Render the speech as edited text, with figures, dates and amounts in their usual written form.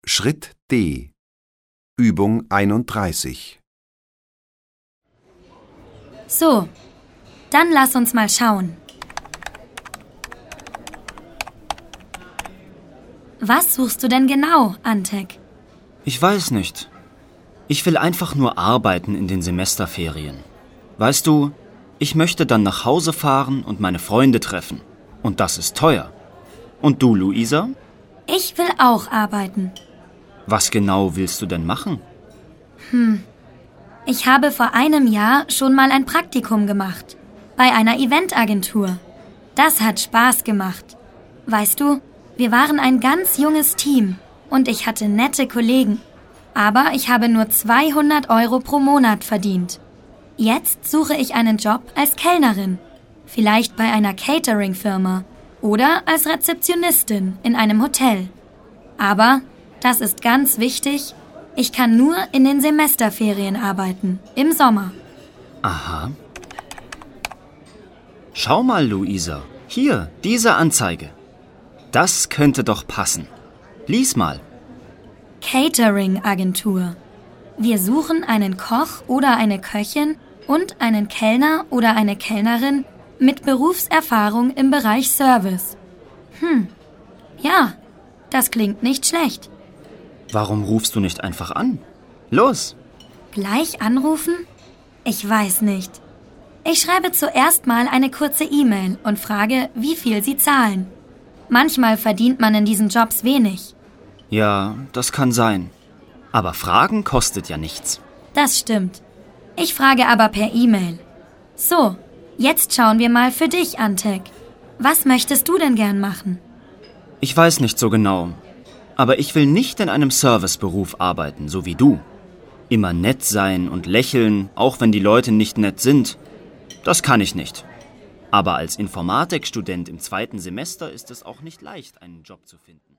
Schritt D. Übung 31. So, dann lass uns mal schauen. Was suchst du denn genau, Antek? Ich weiß nicht. Ich will einfach nur arbeiten in den Semesterferien. Weißt du, ich möchte dann nach Hause fahren und meine Freunde treffen. Und das ist teuer. Und du, Luisa? Ich will auch arbeiten. Was genau willst du denn machen? Ich habe vor einem Jahr schon mal ein Praktikum gemacht. Bei einer Eventagentur. Das hat Spaß gemacht. Weißt du, wir waren ein ganz junges Team und ich hatte nette Kollegen. Aber ich habe nur 200 € pro Monat verdient. Jetzt suche ich einen Job als Kellnerin. Vielleicht bei einer Catering-Firma oder als Rezeptionistin in einem Hotel. Aber, das ist ganz wichtig, ich kann nur in den Semesterferien arbeiten, im Sommer. Aha. Schau mal, Luisa. Hier, diese Anzeige. Das könnte doch passen. Lies mal. Catering-Agentur. Wir suchen einen Koch oder eine Köchin und einen Kellner oder eine Kellnerin mit Berufserfahrung im Bereich Service. Ja, das klingt nicht schlecht. Warum rufst du nicht einfach an? Los! Gleich anrufen? Ich weiß nicht. Ich schreibe zuerst mal eine kurze E-Mail und frage, wie viel sie zahlen. Manchmal verdient man in diesen Jobs wenig. Ja, das kann sein. Aber Fragen kostet ja nichts. Das stimmt. Ich frage aber per E-Mail. So, jetzt schauen wir mal für dich, Antek. Was möchtest du denn gern machen? Ich weiß nicht so genau. Aber ich will nicht in einem Serviceberuf arbeiten, so wie du. Immer nett sein und lächeln, auch wenn die Leute nicht nett sind. Das kann ich nicht. Aber als Informatikstudent im 2. Semester ist es auch nicht leicht, einen Job zu finden.